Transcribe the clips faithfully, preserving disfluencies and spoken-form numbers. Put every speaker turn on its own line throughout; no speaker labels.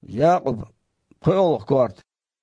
Jakob Pöl kort.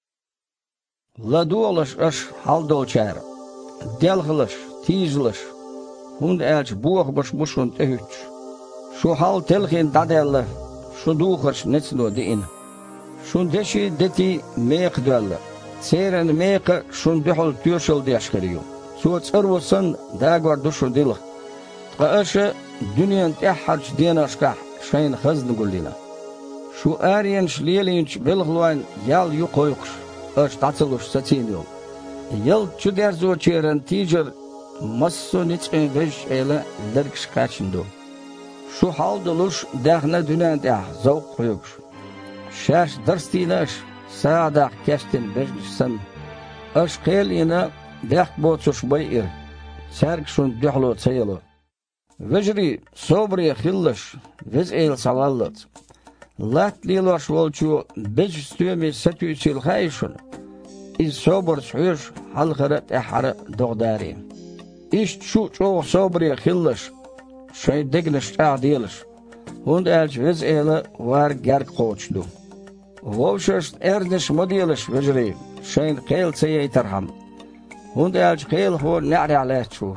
Ladolish ash haldolchar. Delgelish, tieslish. Hund elch boogbush mushun tehuch. Shu hal telgin dadelle. Shu duchers netsno de in. Shun deshi deti meekdelle. Seren meeke shun duhol tuurshel deshkeriyo. Zo tsirwosan dagwar dushu dilg. Tqaashe duniyan tehharch dienashkah shayn khazn gullina. Shu arien shlelinch belgloin yal yuqoyqsh. Ash tatselush satsinyo. Yel chuderzo cheren tiger masso nitsin vesh ele lerksh kachindo. Shu haldolush dagna dunan dah zauq qoyqsh. Shash darstilash saada kestin bejsam. Ash qelina daq botsush bayir. Sark shun duhlo tsayelo. Vejri sobri khillash vez el salallat. Lat lilosh volchu bej stümi satüsil khayshun. Iz sobr shush halqarat ahra dogdari. Ist shu cho sobri khillash shay degnish ta'dilish. Hund elch vez ele war gerk qochdu. Wovshast erdish modelish vejri shayn qel tsaytarham. Hund elch qel ho na'ri alachu.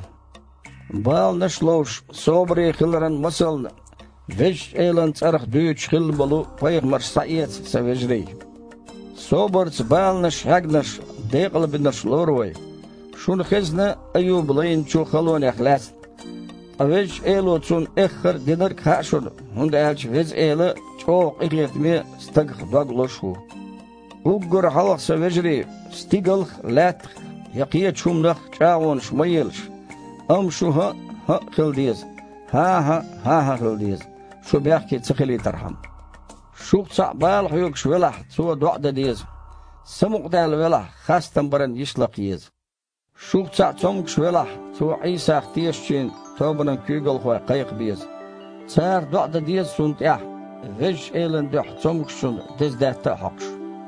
Bal nashlosh sobri khillaran masal Vij elan tsarg duch khilbalu paygmar sa'iyat savejri. Soberts balnash hagnash deql binash lorway. Shun khizna ayub layn chu khalon akhlas. Avij elo tsun ekhir dinar khashun hund elch vij ela choq iqyatmi stag dagloshu. Ugur halq savejri stigal lat yaqiyat shumnakh chawon shmayelsh. Am shuha ha khildiz. Ha ha ha ha khildiz. شو بيحكي تخلي ترحم شو صعبال حيوك شولح سوى دعدة ديز سمق دال ولح خاص تنبرن يشلق يز شو صع تمك شولح سوى عيسى اختيشين توبنا كيغل خواه قيق بيز صار دعدة ديز سنتيح غش ايلن دح تمك شن دز ده تحقش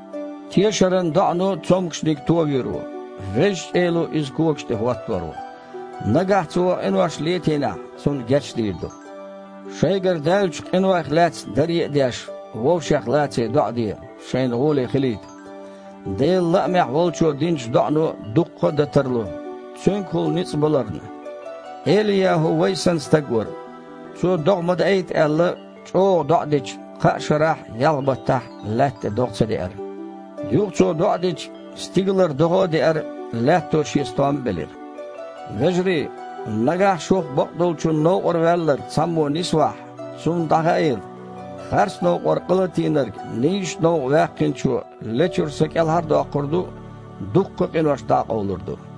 تيشرن دعنو تمك شنك توغيرو غش ايلو از كوكش تهوات ورو نگاه سوى انواش ليتينا سن گچ ديردو شيگر دالش إنو أخلات دري داش ووشخ لاتي دعدي شين غولي خليت ديل لأمح والشو دينش دعنو دقة دترلو تسنكول نصبلرن إليا هو ويسن استقور شو دغمد ايت ألا شو دعديش قاشراح يلبتح لات دغت دير يوغ شو دعديش ستيغلر دغو دير لاتو شيستوان بلير وجري نگاه شوخ بقدل چون نوقر ولر سمو نسواح سون دغايل خرس نوقر قلتينر نيش نوق واقين چو لچور سكال هر دا قردو دقق انوش داق olurdu.